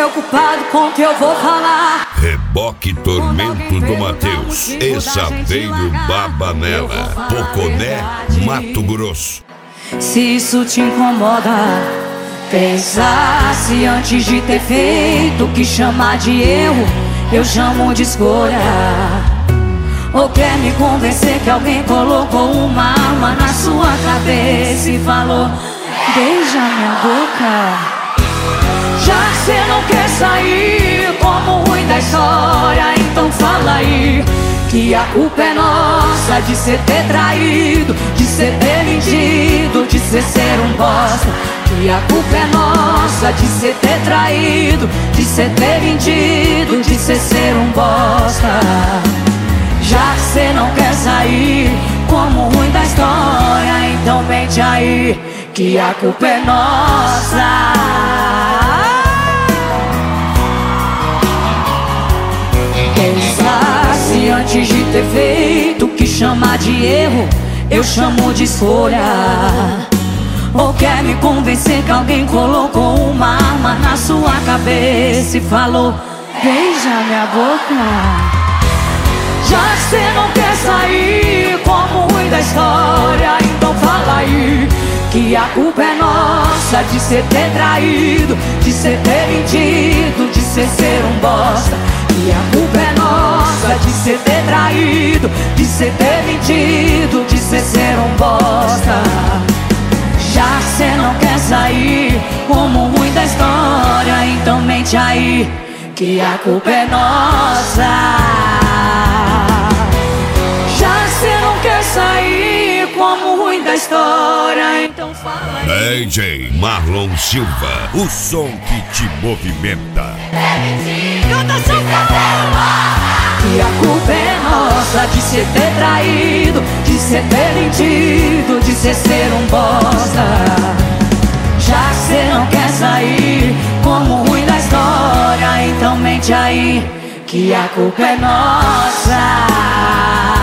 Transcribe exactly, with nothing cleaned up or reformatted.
preocupado com o que eu vou falar. Reboque Tormento do Matheus, Exaveiro Babanela, Poconé, Mato Grosso. Se isso te incomoda, pensasse antes de ter feito. O que chamar de erro, eu chamo de escolha. Ou quer me convencer que alguém colocou uma arma na sua cabeça e falou: beija minha boca. Já que cê não quer sair como o ruim da história, então fala aí que a culpa é nossa de cê ter traído, de cê ter mentido, de cê ser um bosta. Que a culpa é nossa de cê ter traído, de cê ter mentido, de cê ser um bosta. Já que cê não quer sair como o ruim da história, então mente aí que a culpa é nossa. Pensasse antes de ter feito. O que chamar de erro, eu chamo de escolha. Ou quer me convencer que alguém colocou uma arma na sua cabeça e falou: beija minha boca. Já que cê não quer sair como o ruim da história, então fala aí que a culpa é nossa de cê ter traído, de cê ter mentido, de cê ser um bosta. E a culpa é nossa de cê ter traído, de cê ter mentido, de cê ser um bosta. Já que cê não quer sair como o ruim da história, então mente aí que a culpa é nossa. Já que cê não quer sair como o ruim da história, então fala aí. D J Marlon Silva, o som que te movimenta. Canta São Paulo! Que a culpa é nossa de cê ter traído, de cê ter mentido, de cê ser um bosta. Já que cê não quer sair como o ruim da história, então mente aí que a culpa é nossa.